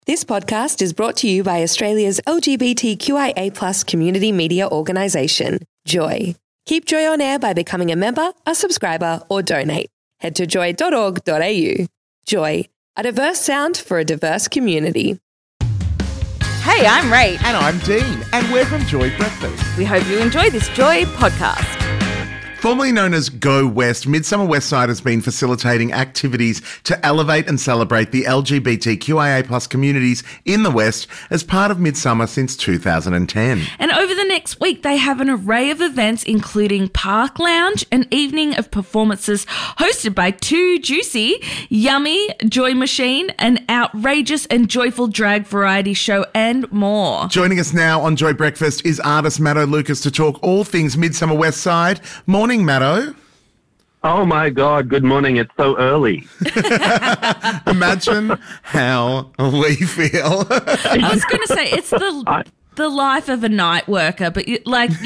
This podcast is brought to you by Australia's LGBTQIA+ community media organisation, Joy. Keep Joy on air by becoming a member, a subscriber, or donate. Head to joy.org.au. Joy, a diverse sound for a diverse community. Hey, I'm Rach. And I'm Dean, and we're from Joy Breakfast. We hope you enjoy this Joy podcast. Formerly known as Go West, Midsummer Westside has been facilitating activities to elevate and celebrate the LGBTQIA+ communities in the West as part of Midsummer since 2010. And over the next week, they have an array of events, including Park Lounge, an evening of performances hosted by Too Juicy, Yummy, Joy Machine, an outrageous and joyful drag variety show, and more. Joining us now on Joy Breakfast is artist Matto Lucas to talk all things Midsummer Westside. Morning, Matto. Oh my God, good morning. It's so early. Imagine how we feel. I was going to say, it's the life of a night worker, but in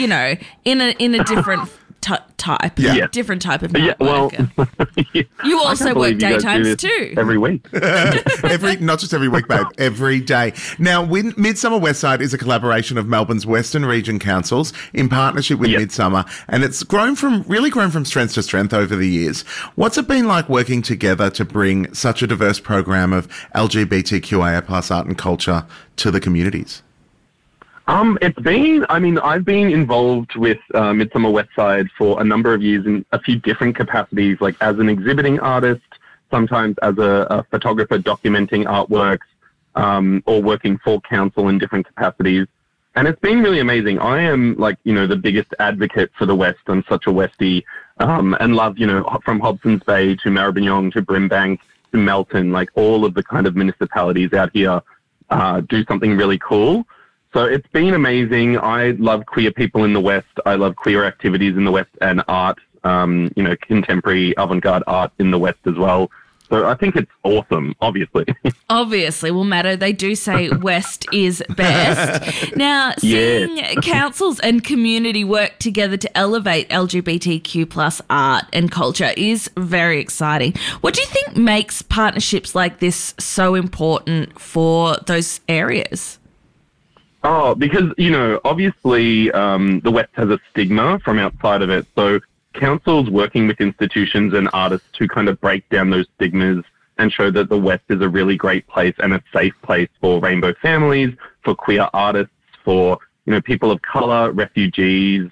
a different type. Yeah. Different type of night well, worker. yeah. You also work daytimes too. Every week. Not just every week, babe, every day. Now, Midsummer Westside is a collaboration of Melbourne's Western Region councils in partnership with Midsummer, and it's grown from strength to strength over the years. What's it been like working together to bring such a diverse program of LGBTQIA+ art and culture to the communities? I've been involved with Midsummer Westside for a number of years in a few different capacities, like as an exhibiting artist, sometimes as a photographer documenting artworks, or working for council in different capacities. And it's been really amazing. I am the biggest advocate for the West. I'm such a Westie, and love, from Hobson's Bay to Maribyrnong to Brimbank to Melton, like all of the kind of municipalities out here do something really cool. So it's been amazing. I love queer people in the West. I love queer activities in the West and art, contemporary avant-garde art in the West as well. So I think it's awesome, obviously. Obviously. Well, Matto, they do say West is best. Now, seeing councils and community work together to elevate LGBTQ+ art and culture is very exciting. What do you think makes partnerships like this so important for those areas? Oh, because, obviously the West has a stigma from outside of it. So councils working with institutions and artists to kind of break down those stigmas and show that the West is a really great place and a safe place for rainbow families, for queer artists, for, people of color, refugees,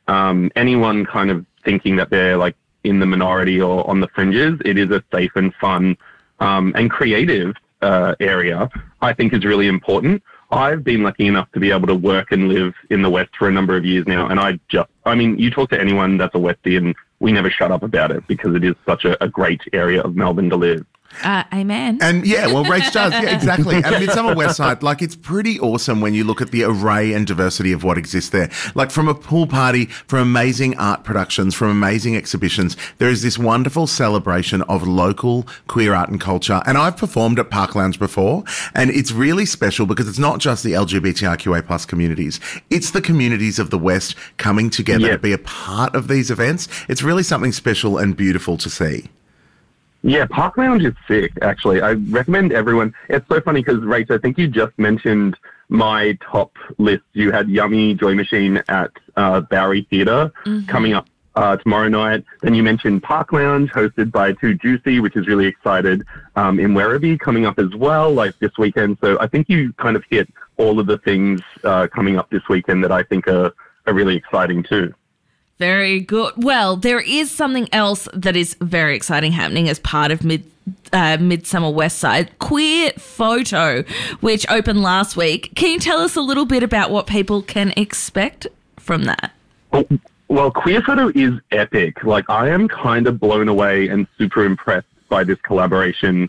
anyone kind of thinking that they're like in the minority or on the fringes. It is a safe and fun and creative area, I think is really important. I've been lucky enough to be able to work and live in the West for a number of years now. And you talk to anyone that's a Westie and we never shut up about it because it is such a great area of Melbourne to live. Amen. And Rach does. Yeah, exactly. And Midsummer Westside, it's pretty awesome when you look at the array and diversity of what exists there. Like from a pool party, from amazing art productions, from amazing exhibitions, there is this wonderful celebration of local queer art and culture. And I've performed at Park Lounge before, and it's really special because it's not just the LGBTIQA+ communities. It's the communities of the West coming together to be a part of these events. It's really something special and beautiful to see. Yeah, Park Lounge is sick, actually. I recommend everyone. It's so funny because, Rach, I think you just mentioned my top list. You had Yummy, Joy Machine at Bowery Theatre coming up tomorrow night. Then you mentioned Park Lounge, hosted by Too Juicy, which is really excited, in Werribee coming up as well, like this weekend. So I think you kind of hit all of the things coming up this weekend that I think are really exciting too. Very good. Well, there is something else that is very exciting happening as part of Midsummer Westside, Queer Photo, which opened last week. Can you tell us a little bit about what people can expect from that? Well, Queer Photo is epic. I am kind of blown away and super impressed by this collaboration.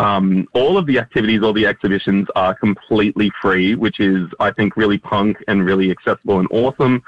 All of the activities, all the exhibitions are completely free, which is, I think, really punk and really accessible and awesome.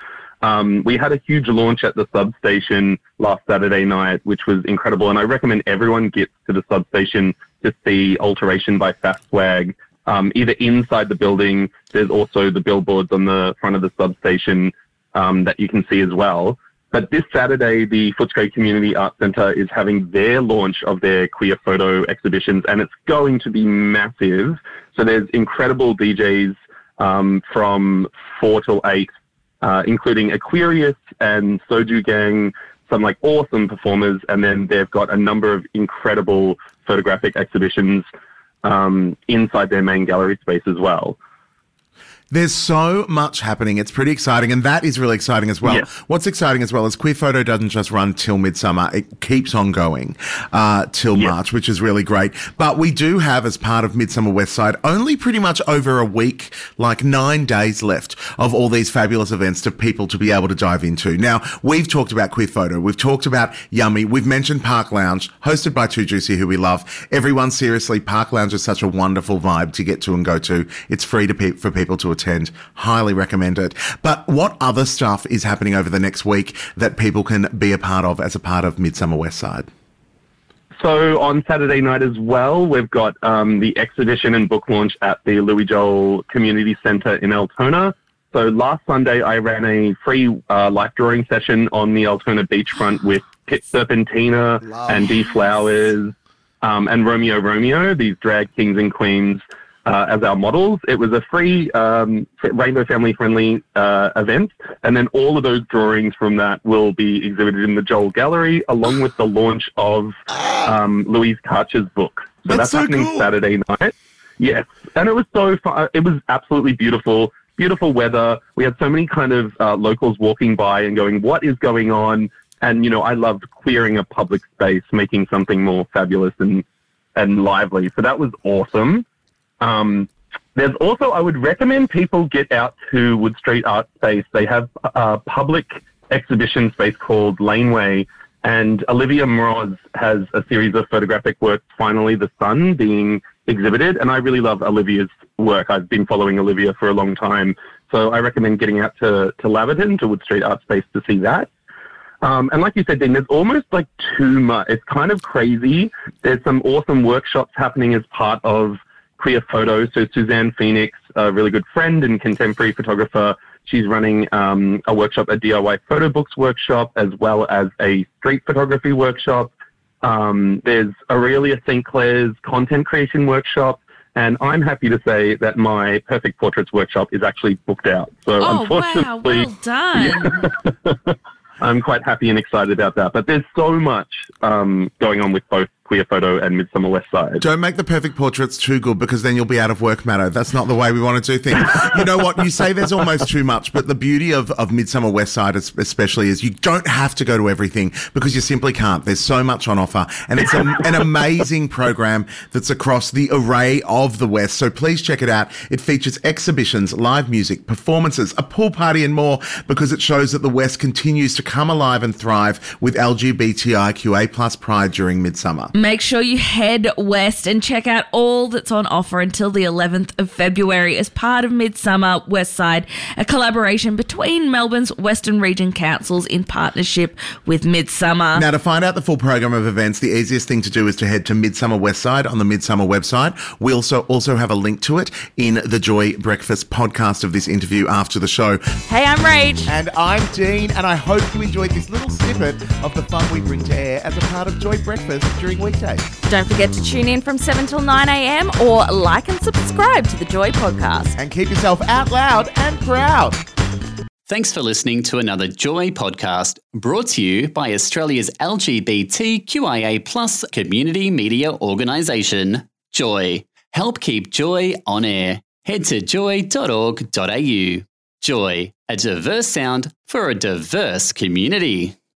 We had a huge launch at the substation last Saturday night, which was incredible. And I recommend everyone gets to the substation to see Alteration by Fast Swag. Either inside the building, there's also the billboards on the front of the substation that you can see as well. But this Saturday, the Footscray Community Arts Centre is having their launch of their queer photo exhibitions, and it's going to be massive. So there's incredible DJs from 4 till 8, including Aquarius and Soju Gang, some like awesome performers, and then they've got a number of incredible photographic exhibitions inside their main gallery space as well. There's so much happening. It's pretty exciting, and that is really exciting as well. Yeah. What's exciting as well is Queer Photo doesn't just run till Midsummer. It keeps on going till March, which is really great. But we do have, as part of Midsummer Westside, only pretty much over a week, like 9 days left of all these fabulous events for people to be able to dive into. Now, we've talked about Queer Photo. We've talked about Yummy. We've mentioned Park Lounge, hosted by Too Juicy, who we love. Everyone, seriously, Park Lounge is such a wonderful vibe to get to and go to. It's free for people to attend. Highly recommend it. But what other stuff is happening over the next week that people can be a part of as a part of Midsummer Westside? So on Saturday night as well, we've got the exhibition and book launch at the Louis Joel Community Centre in Altona. So last Sunday, I ran a free life drawing session on the Altona beachfront with Pit Serpentina and D Flowers and Romeo, these drag kings and queens, as our models. It was a free rainbow family friendly event, and then all of those drawings from that will be exhibited in the Joel Gallery along with the launch of Louise Karcher's book. So that's happening cool. Saturday night. Yes, and it was so fun. It was absolutely beautiful weather. We had so many kind of locals walking by and going, what is going on? And, you know, I loved queering a public space, making something more fabulous and lively. So that was awesome. There's also, I would recommend people get out to Wood Street Art Space. They have a public exhibition space called Laneway, and Olivia Moroz has a series of photographic works, Finally the Sun, being exhibited, and I really love Olivia's work. I've been following Olivia for a long time, so I recommend getting out to Laverton, to Wood Street Art Space, to see that. And like you said, Dean, there's almost like too much. It's kind of crazy. There's some awesome workshops happening as part of Queer Photo. So Suzanne Phoenix, a really good friend and contemporary photographer, she's running a workshop, a DIY photo books workshop, as well as a street photography workshop. There's Aurelia St. Clair's content creation workshop, and I'm happy to say that my Perfect Portraits workshop is actually booked out. So unfortunately, wow, well done. I'm quite happy and excited about that. But there's so much going on with both Queer Photo and Midsummer Westside. Don't make the Perfect Portraits too good, because then you'll be out of work, Matto. That's not the way we want to do things. You know what? You say there's almost too much, but the beauty of Midsummer Westside especially is you don't have to go to everything, because you simply can't. There's so much on offer, and it's an amazing program that's across the array of the West. So please check it out. It features exhibitions, live music, performances, a pool party and more, because it shows that the West continues to come alive and thrive with LGBTIQA+ pride during Midsummer. Make sure you head west and check out all that's on offer until the 11th of February as part of Midsummer Westside, a collaboration between Melbourne's Western Region Councils in partnership with Midsummer. Now, to find out the full program of events, the easiest thing to do is to head to Midsummer Westside on the Midsummer website. We also have a link to it in the Joy Breakfast podcast of this interview after the show. Hey, I'm Rach. And I'm Dean, and I hope you enjoyed this little snippet of the fun we bring to air as a part of Joy Breakfast during weekdays. Don't forget to tune in from 7 till 9 a.m. or like and subscribe to the Joy podcast. And keep yourself out loud and proud. Thanks for listening to another Joy podcast brought to you by Australia's LGBTQIA+ community media organisation, Joy. Help keep Joy on air. Head to joy.org.au. Joy, a diverse sound for a diverse community.